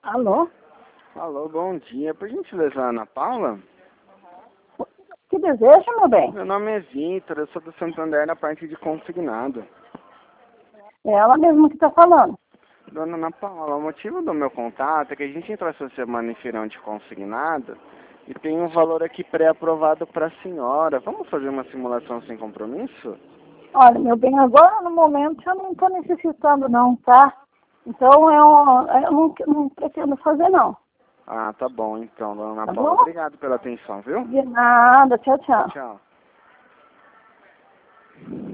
Alô? Alô, bom dia. Por gentileza, Ana Paula? Que desejo, meu bem? Meu nome é Vitor, eu sou do Santander na parte de consignado. É ela mesma que está falando. Dona Ana Paula, o motivo do meu contato é que a gente entrou essa semana em feirão de consignado e tem um valor aqui pré-aprovado para a senhora. Vamos fazer uma simulação sem compromisso? Olha, meu bem, agora no momento eu não estou necessitando não, tá? Então eu não pretendo fazer não. Ah, tá bom então, Dona Ana Tá Paula. bom? Obrigado pela atenção, viu? De nada, tchau, tchau. Tchau.